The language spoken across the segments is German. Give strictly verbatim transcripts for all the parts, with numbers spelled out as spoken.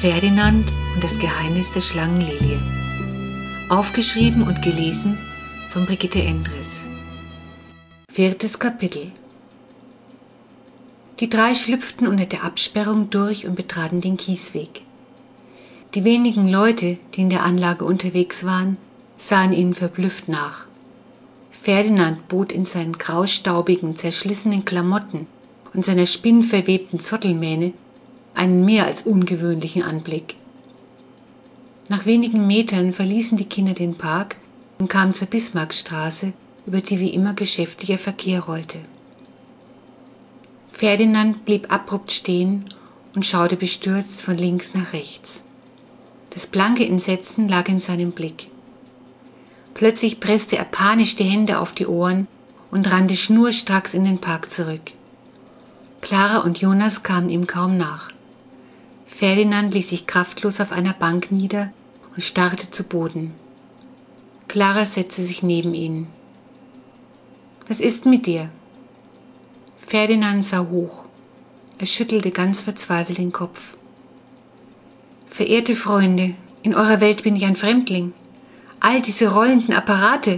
Ferdinand und das Geheimnis der Schlangenlilie. Aufgeschrieben und gelesen von Brigitte Endres. Viertes Kapitel. Die drei schlüpften unter der Absperrung durch und betraten den Kiesweg. Die wenigen Leute, die in der Anlage unterwegs waren, sahen ihnen verblüfft nach. Ferdinand bot in seinen graustaubigen, zerschlissenen Klamotten und seiner spinnverwebten Zottelmähne einen mehr als ungewöhnlichen Anblick. Nach wenigen Metern verließen die Kinder den Park und kamen zur Bismarckstraße, über die wie immer geschäftiger Verkehr rollte. Ferdinand blieb abrupt stehen und schaute bestürzt von links nach rechts. Das blanke Entsetzen lag in seinem Blick. Plötzlich presste er panisch die Hände auf die Ohren und rannte schnurstracks in den Park zurück. Clara und Jonas kamen ihm kaum nach. Ferdinand ließ sich kraftlos auf einer Bank nieder und starrte zu Boden. Clara setzte sich neben ihn. »Was ist mit dir?« Ferdinand sah hoch. Er schüttelte ganz verzweifelt den Kopf. »Verehrte Freunde, in eurer Welt bin ich ein Fremdling. All diese rollenden Apparate.«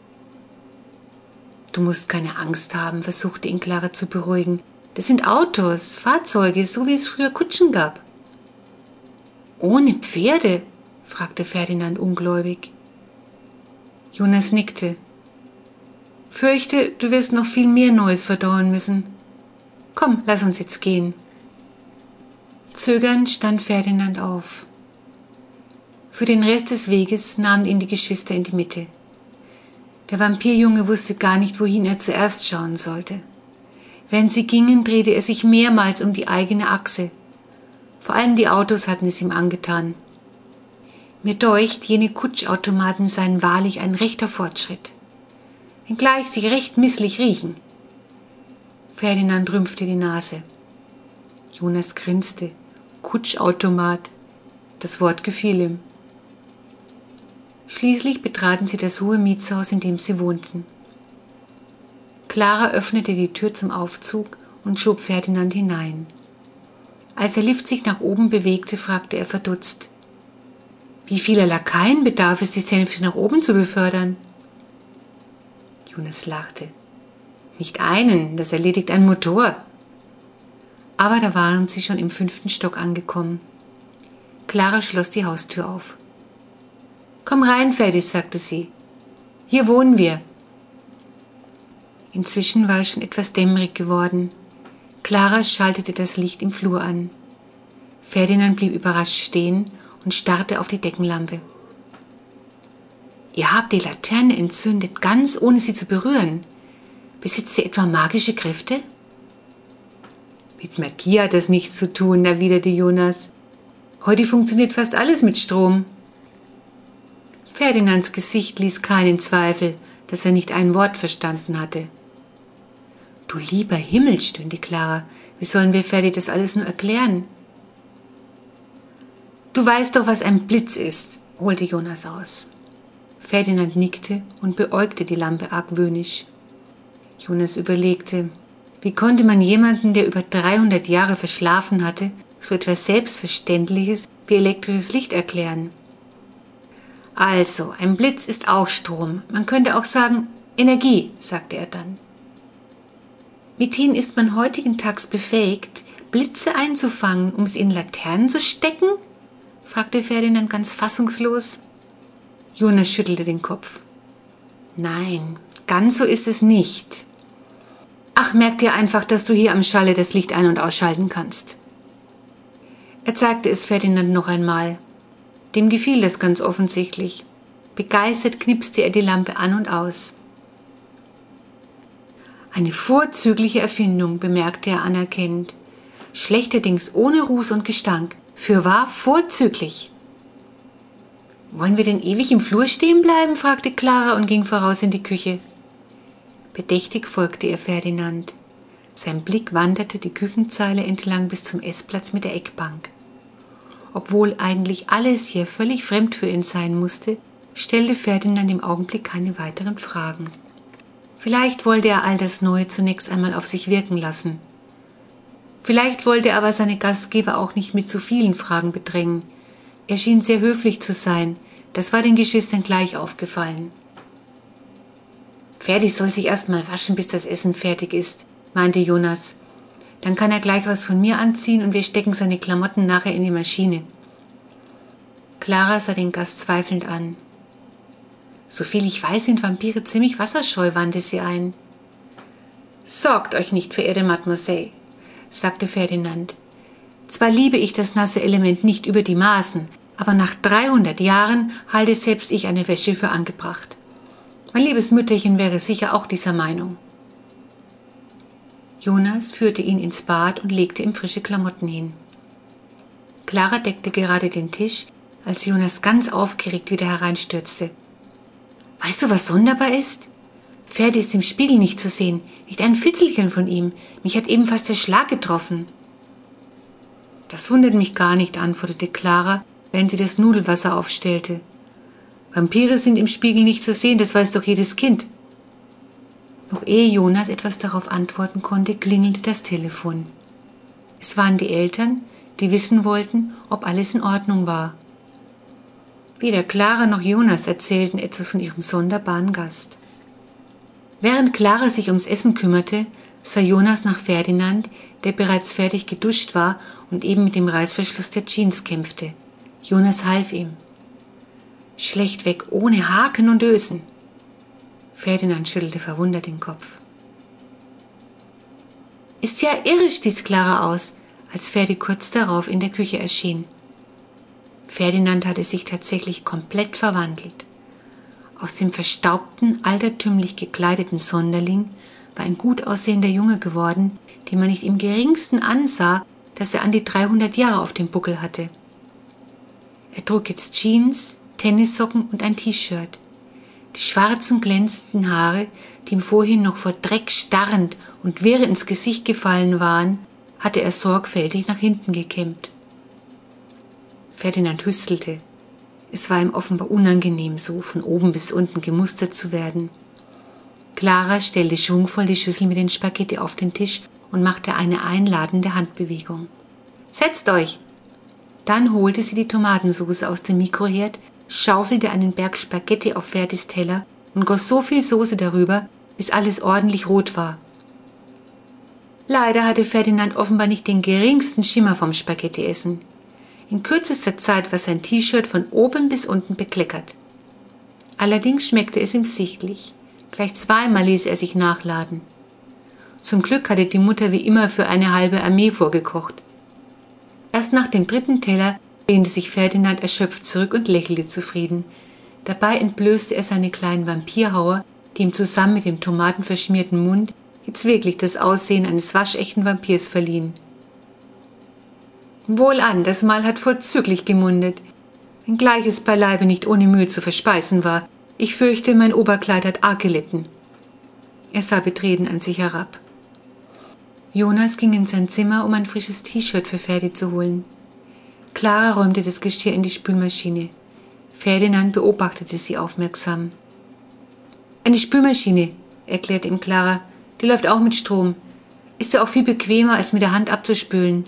»Du musst keine Angst haben«, versuchte ihn Clara zu beruhigen. »Das sind Autos, Fahrzeuge, so wie es früher Kutschen gab.« »Ohne Pferde?« fragte Ferdinand ungläubig. Jonas nickte. »Fürchte, du wirst noch viel mehr Neues verdauen müssen. Komm, lass uns jetzt gehen.« Zögernd stand Ferdinand auf. Für den Rest des Weges nahmen ihn die Geschwister in die Mitte. Der Vampirjunge wusste gar nicht, wohin er zuerst schauen sollte. Während sie gingen, drehte er sich mehrmals um die eigene Achse. Vor allem die Autos hatten es ihm angetan. Mir deucht, jene Kutschautomaten seien wahrlich ein rechter Fortschritt. Wenngleich sie recht misslich riechen. Ferdinand rümpfte die Nase. Jonas grinste. Kutschautomat. Das Wort gefiel ihm. Schließlich betraten sie das hohe Mietshaus, in dem sie wohnten. Clara öffnete die Tür zum Aufzug und schob Ferdinand hinein. Als der Lift sich nach oben bewegte, fragte er verdutzt: »Wie vieler Lakaien bedarf es, die Sänfte nach oben zu befördern?« Jonas lachte. »Nicht einen, das erledigt ein Motor.« Aber da waren sie schon im fünften Stock angekommen. Clara schloss die Haustür auf. »Komm rein, Ferdi«, sagte sie. »Hier wohnen wir.« Inzwischen war es schon etwas dämmerig geworden. Clara schaltete das Licht im Flur an. Ferdinand blieb überrascht stehen und starrte auf die Deckenlampe. »Ihr habt die Laterne entzündet, ganz ohne sie zu berühren. Besitzt sie etwa magische Kräfte?« »Mit Magie hat das nichts zu tun«, erwiderte Jonas. »Heute funktioniert fast alles mit Strom.« Ferdinands Gesicht ließ keinen Zweifel, dass er nicht ein Wort verstanden hatte. »Du lieber Himmel«, stöhnte Clara, »wie sollen wir Ferdi das alles nur erklären?« »Du weißt doch, was ein Blitz ist«, holte Jonas aus. Ferdinand nickte und beäugte die Lampe argwöhnisch. Jonas überlegte, wie konnte man jemanden, der über dreihundert Jahre verschlafen hatte, so etwas Selbstverständliches wie elektrisches Licht erklären? »Also, ein Blitz ist auch Strom. Man könnte auch sagen Energie«, sagte er dann. »Mithin ist man heutigen Tags befähigt, Blitze einzufangen, um sie in Laternen zu stecken?« fragte Ferdinand ganz fassungslos. Jonas schüttelte den Kopf. »Nein, ganz so ist es nicht. Ach, merk dir einfach, dass du hier am Schalle das Licht ein- und ausschalten kannst.« Er zeigte es Ferdinand noch einmal. Dem gefiel das ganz offensichtlich. Begeistert knipste er die Lampe an und aus. »Eine vorzügliche Erfindung«, bemerkte er anerkennend. »Schlechterdings ohne Ruß und Gestank. Fürwahr vorzüglich.« »Wollen wir denn ewig im Flur stehen bleiben?«, fragte Clara und ging voraus in die Küche. Bedächtig folgte ihr Ferdinand. Sein Blick wanderte die Küchenzeile entlang bis zum Essplatz mit der Eckbank. Obwohl eigentlich alles hier völlig fremd für ihn sein musste, stellte Ferdinand im Augenblick keine weiteren Fragen. Vielleicht wollte er all das Neue zunächst einmal auf sich wirken lassen. Vielleicht wollte er aber seine Gastgeber auch nicht mit zu vielen Fragen bedrängen. Er schien sehr höflich zu sein, das war den Geschwistern gleich aufgefallen. Ferdi soll sich erst mal waschen, bis das Essen fertig ist, meinte Jonas. Dann kann er gleich was von mir anziehen und wir stecken seine Klamotten nachher in die Maschine. Clara sah den Gast zweifelnd an. Soviel ich weiß, sind Vampire ziemlich wasserscheu, wandte sie ein. Sorgt euch nicht, verehrte Mademoiselle, sagte Ferdinand. Zwar liebe ich das nasse Element nicht über die Maßen, aber nach dreihundert Jahren halte selbst ich eine Wäsche für angebracht. Mein liebes Mütterchen wäre sicher auch dieser Meinung. Jonas führte ihn ins Bad und legte ihm frische Klamotten hin. Clara deckte gerade den Tisch, als Jonas ganz aufgeregt wieder hereinstürzte. Weißt du, was sonderbar ist? Ferdi ist im Spiegel nicht zu sehen, nicht ein Fitzelchen von ihm. Mich hat eben fast der Schlag getroffen. Das wundert mich gar nicht, antwortete Clara, während sie das Nudelwasser aufstellte. Vampire sind im Spiegel nicht zu sehen, das weiß doch jedes Kind. Noch ehe Jonas etwas darauf antworten konnte, klingelte das Telefon. Es waren die Eltern, die wissen wollten, ob alles in Ordnung war. Weder Clara noch Jonas erzählten etwas von ihrem sonderbaren Gast. Während Clara sich ums Essen kümmerte, sah Jonas nach Ferdinand, der bereits fertig geduscht war und eben mit dem Reißverschluss der Jeans kämpfte. Jonas half ihm. Schlechtweg ohne Haken und Ösen. Ferdinand schüttelte verwundert den Kopf. Ist ja irre, stieß Clara aus, als Ferdi kurz darauf in der Küche erschien. Ferdinand hatte sich tatsächlich komplett verwandelt. Aus dem verstaubten, altertümlich gekleideten Sonderling war ein gut aussehender Junge geworden, dem man nicht im geringsten ansah, dass er an die dreihundert Jahre auf dem Buckel hatte. Er trug jetzt Jeans, Tennissocken und ein T-Shirt. Die schwarzen, glänzenden Haare, die ihm vorhin noch vor Dreck starrend und wirr ins Gesicht gefallen waren, hatte er sorgfältig nach hinten gekämmt. Ferdinand hüstelte. Es war ihm offenbar unangenehm, so von oben bis unten gemustert zu werden. Clara stellte schwungvoll die Schüssel mit den Spaghetti auf den Tisch und machte eine einladende Handbewegung. »Setzt euch!« Dann holte sie die Tomatensauce aus dem Mikroherd, schaufelte einen Berg Spaghetti auf Ferdis Teller und goss so viel Soße darüber, bis alles ordentlich rot war. Leider hatte Ferdinand offenbar nicht den geringsten Schimmer vom Spaghetti-Essen. In kürzester Zeit war sein T-Shirt von oben bis unten bekleckert. Allerdings schmeckte es ihm sichtlich. Gleich zweimal ließ er sich nachladen. Zum Glück hatte die Mutter wie immer für eine halbe Armee vorgekocht. Erst nach dem dritten Teller lehnte sich Ferdinand erschöpft zurück und lächelte zufrieden. Dabei entblößte er seine kleinen Vampirhauer, die ihm zusammen mit dem tomatenverschmierten Mund jetzt wirklich das Aussehen eines waschechten Vampirs verliehen. Wohlan, das Mahl hat vorzüglich gemundet, wenngleich es beileibe nicht ohne Mühe zu verspeisen war. Ich fürchte, mein Oberkleid hat arg gelitten. Er sah betreten an sich herab. Jonas ging in sein Zimmer, um ein frisches T-Shirt für Ferdi zu holen. Clara räumte das Geschirr in die Spülmaschine. Ferdinand beobachtete sie aufmerksam. »Eine Spülmaschine«, erklärte ihm Clara, »die läuft auch mit Strom. Ist ja auch viel bequemer, als mit der Hand abzuspülen.«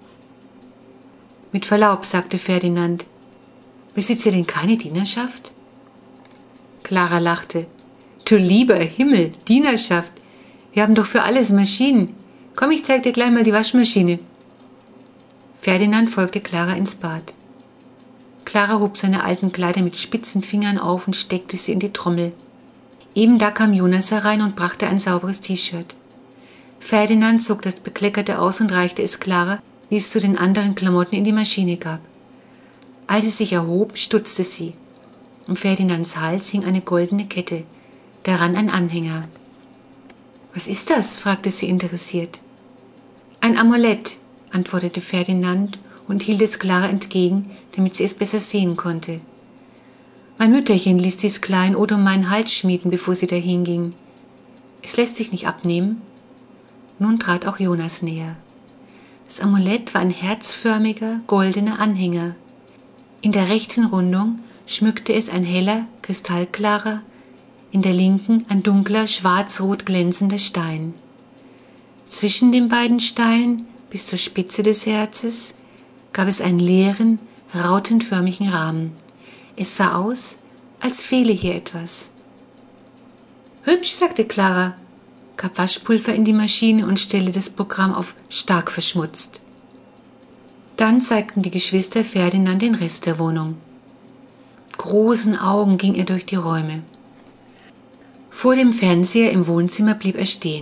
»Mit Verlaub«, sagte Ferdinand, »besitzt ihr denn keine Dienerschaft?« Clara lachte. »Du lieber Himmel, Dienerschaft. Wir haben doch für alles Maschinen. Komm, ich zeig dir gleich mal die Waschmaschine.« Ferdinand folgte Clara ins Bad. Clara hob seine alten Kleider mit spitzen Fingern auf und steckte sie in die Trommel. Eben da kam Jonas herein und brachte ein sauberes T-Shirt. Ferdinand zog das Bekleckerte aus und reichte es Clara, die es zu den anderen Klamotten in die Maschine gab. Als sie sich erhob, stutzte sie. Um Ferdinands Hals hing eine goldene Kette, daran ein Anhänger. »Was ist das?« fragte sie interessiert. »Ein Amulett«, antwortete Ferdinand und hielt es Clara entgegen, damit sie es besser sehen konnte. »Mein Mütterchen ließ dies Kleinod um meinen Hals schmieden, bevor sie dahin ging. Es lässt sich nicht abnehmen.« Nun trat auch Jonas näher. Das Amulett war ein herzförmiger, goldener Anhänger. In der rechten Rundung schmückte es ein heller, kristallklarer, in der linken ein dunkler, schwarz-rot glänzender Stein. Zwischen den beiden Steinen bis zur Spitze des Herzes gab es einen leeren, rautenförmigen Rahmen. Es sah aus, als fehle hier etwas. »Hübsch«, sagte Clara, gab Waschpulver in die Maschine und stellte das Programm auf »stark verschmutzt«. Dann zeigten die Geschwister Ferdinand den Rest der Wohnung. Mit großen Augen ging er durch die Räume. Vor dem Fernseher im Wohnzimmer blieb er stehen.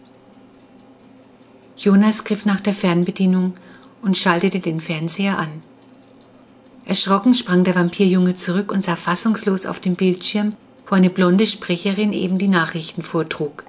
Jonas griff nach der Fernbedienung und schaltete den Fernseher an. Erschrocken sprang der Vampirjunge zurück und sah fassungslos auf dem Bildschirm, wo eine blonde Sprecherin eben die Nachrichten vortrug.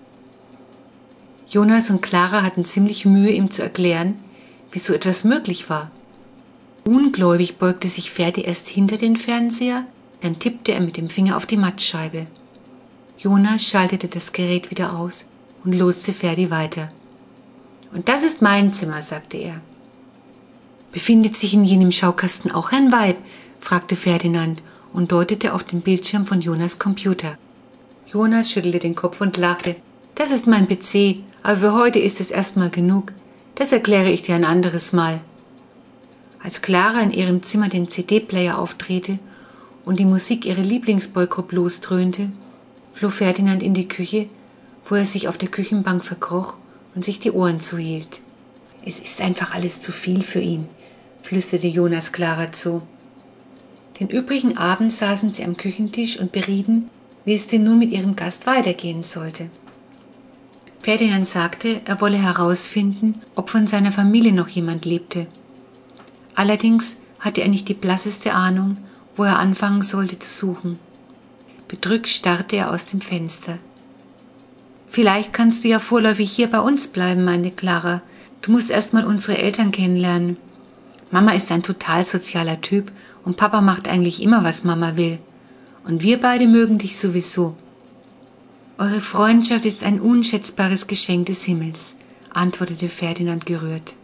Jonas und Clara hatten ziemlich Mühe, ihm zu erklären, wie so etwas möglich war. Ungläubig beugte sich Ferdi erst hinter den Fernseher, dann tippte er mit dem Finger auf die Mattscheibe. Jonas schaltete das Gerät wieder aus und loste Ferdi weiter. »Und das ist mein Zimmer«, sagte er. »Befindet sich in jenem Schaukasten auch ein Weib?«, fragte Ferdinand und deutete auf den Bildschirm von Jonas' Computer. Jonas schüttelte den Kopf und lachte. »Das ist mein P C, aber für heute ist es erstmal genug. Das erkläre ich dir ein anderes Mal.« Als Clara in ihrem Zimmer den C D-Player aufdrehte und die Musik ihrer Lieblingsboygroup losdröhnte, floh Ferdinand in die Küche, wo er sich auf der Küchenbank verkroch und sich die Ohren zuhielt. »Es ist einfach alles zu viel für ihn«, flüsterte Jonas Clara zu. Den übrigen Abend saßen sie am Küchentisch und berieten, wie es denn nun mit ihrem Gast weitergehen sollte. Ferdinand sagte, er wolle herausfinden, ob von seiner Familie noch jemand lebte. Allerdings hatte er nicht die blasseste Ahnung, wo er anfangen sollte zu suchen. Bedrückt starrte er aus dem Fenster. »Vielleicht kannst du ja vorläufig hier bei uns bleiben«, meinte Clara. »Du musst erst mal unsere Eltern kennenlernen. Mama ist ein total sozialer Typ und Papa macht eigentlich immer, was Mama will. Und wir beide mögen dich sowieso.« »Eure Freundschaft ist ein unschätzbares Geschenk des Himmels«, antwortete Ferdinand gerührt.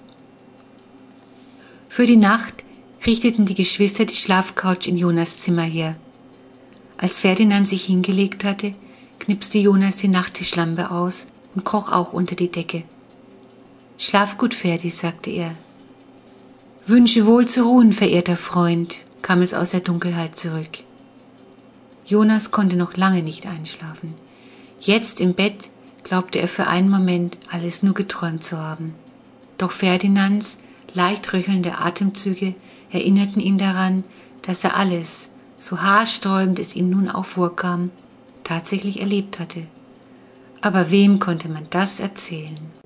Für die Nacht richteten die Geschwister die Schlafcouch in Jonas Zimmer her. Als Ferdinand sich hingelegt hatte, knipste Jonas die Nachttischlampe aus und kroch auch unter die Decke. »Schlaf gut, Ferdi«, sagte er. »Wünsche wohl zu ruhen, verehrter Freund«, kam es aus der Dunkelheit zurück. Jonas konnte noch lange nicht einschlafen. Jetzt im Bett glaubte er für einen Moment, alles nur geträumt zu haben. Doch Ferdinands leicht röchelnde Atemzüge erinnerten ihn daran, dass er alles, so haarsträubend es ihm nun auch vorkam, tatsächlich erlebt hatte. Aber wem konnte man das erzählen?